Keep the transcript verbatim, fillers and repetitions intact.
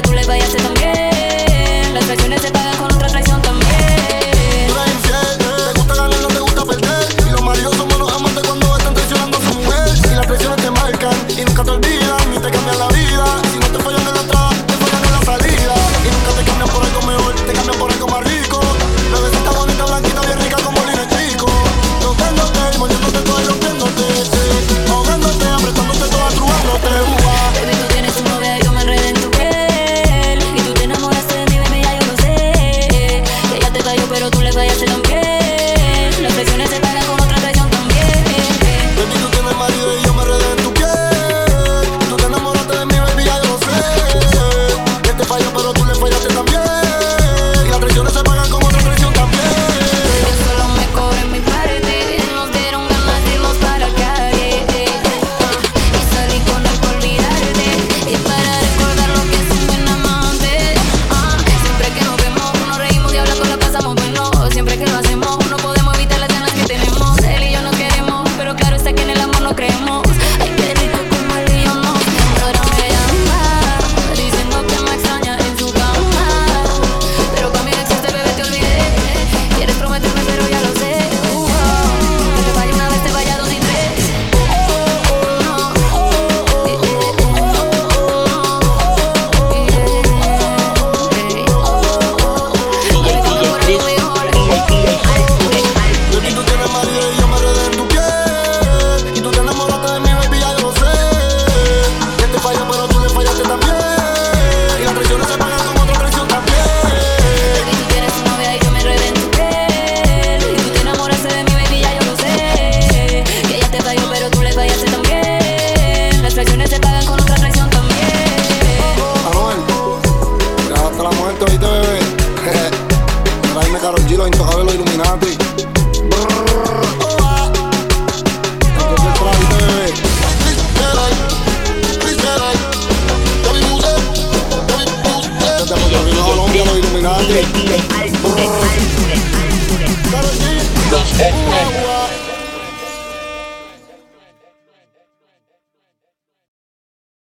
tú le fallaste también. Las traiciones se pagan con otra traición también. Tú eres infiel, te gusta ganar, no te gusta perder. Y los maridos somos los amantes cuando están traicionando a su mujer. Y las traiciones te marcan y nunca te olvidan, ni te cambian la vida. Si no te fallan en la entrada, te fallan en la salida. Y nunca te cambian por algo mejor, te cambian por algo más rico. Bebecita bonita, blanquita, bien rica como Lina Chico. Tocándote, mordiéndote todo y rompiéndote, eh. Ahogándote, apretándote toda, trubándote, uva. Baby, tú tienes tu novia y yo me enredé en tu piel. Y tú te enamoraste de mí, baby, ya yo lo sé. Que ella te falló, pero tú le fallaste también. Las traiciones se pagan con otra traición también. Baby, tú tienes marido y yo me enredé en tu piel. Y tú te enamoraste de mí, baby, ya yo lo sé. Que te falló, pero tú le fallaste también. Y las traiciones se pagan con otra traición también. Yo solo me cobré mi parte. Nos dieron ganas de irnos para la calle. Y salí con él por olvidarte. Y para recordar lo que es un buen amante. Ah, siempre que nos vemos, nos reímos y hablando la pasamos bueno. Siempre que lo hacemos, no podemos evitar las ganas que tenemos. Él y yo nos queremos, pero claro está que en el amor no creemos. Ay, qué rico como él y yo nos vemos. Ahora me llama, diciendo que me extraña en su cama. Pero con mi ex este bebé te olvidé. Quieres prometerme, pero ya lo sé. Uh, oh, que te vaya una vez, te vaya dos y tres. Uh, oh, no, uh, oh, eh, eh, uh, oh, eh, eh, uh, oh. Baby, tú me pones lo mejor. Baby, tú tienes marido y yo me enredé en tu piel. Y tú te enamoraste de mí, baby, ya yo lo sé. Que te falló, pero tú le fallaste también. Y las traiciones se pagan con otra traición también. Baby, tú tienes tu novia y yo me enredé en tu piel. Y tú te enamoraste de mí, baby, ya yo lo sé. Que ella te falló, pero tú le fallaste también. Las traiciones se pagan con otra traición también. Anuel, hasta la muerte, oíste, bebé. Tráeme Karol G, los intocables, los Illuminati. Brrr, oh, ah. Entonces, tráete, bebé. Desde Puerto Rico a Colombia, los Illuminati.